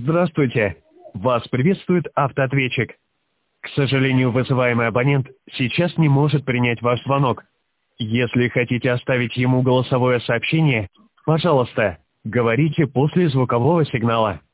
Здравствуйте. Вас приветствует автоответчик. К сожалению, вызываемый абонент сейчас не может принять ваш звонок. Если хотите оставить ему голосовое сообщение, пожалуйста, говорите после звукового сигнала.